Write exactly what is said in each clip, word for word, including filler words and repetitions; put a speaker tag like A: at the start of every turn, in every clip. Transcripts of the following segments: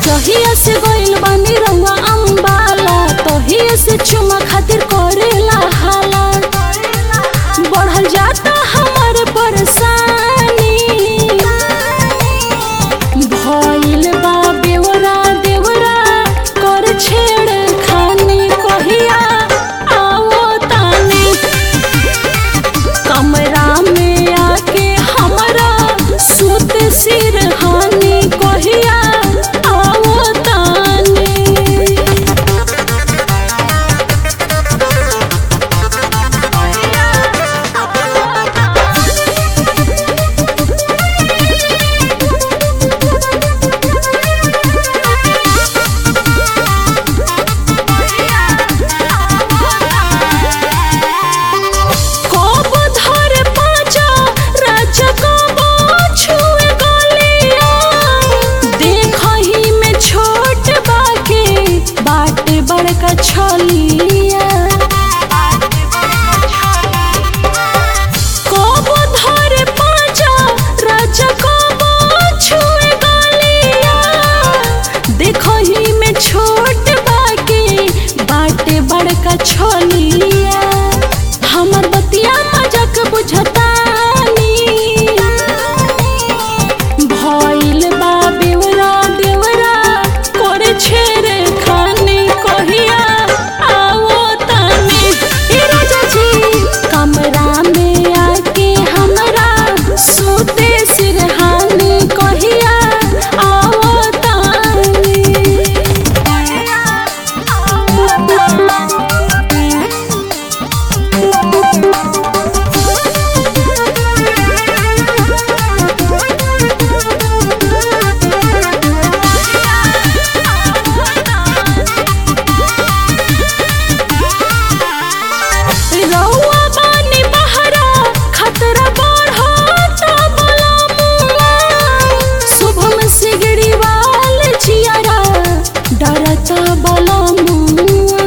A: जहिया से गइल बानी रउआ अंबाला तहिया से चुमा खातिर करेला हाला। बढ़ल जाता हमार परेशानी भइल बा बेवरा देवरा कर छेड़ खानी कहिया आओ तानी कमरा में आके हमरा सुत सिरहानी कहिया आओ तानी। बड़का छलिया कबो धरे पाजा राजा कबो छुए गलिया देखही में छोट बाके बाटे बड़का छलिया हमर बतिया मजाक बुझतानी भइल बा बेवरा देवरा करे छेड़े कमरा में आके हमरा सुते सिरहानी कहिया आओ तानी। रउआ बानी बहरा खतरा बढ़ता बलमुआ शुभम सिगड़ी वाल जियारा डरता बलमुआ।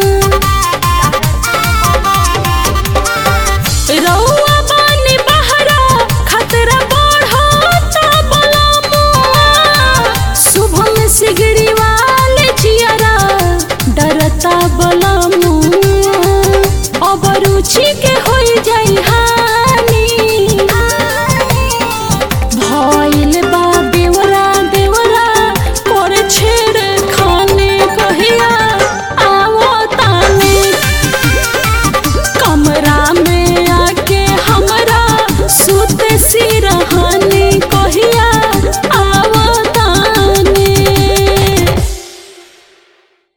A: रउआ बानी बहरा खतरा बढ़ता बलमुआ शुभम सिगड़ी वाल जियारा डरता बलमुआ। अब रुचि के होई जाई हानि भइल बा बेवरा देवरा करे छेड़ खाने कहिया आओ तानी कमरा में आके हमरा सुते सिरहा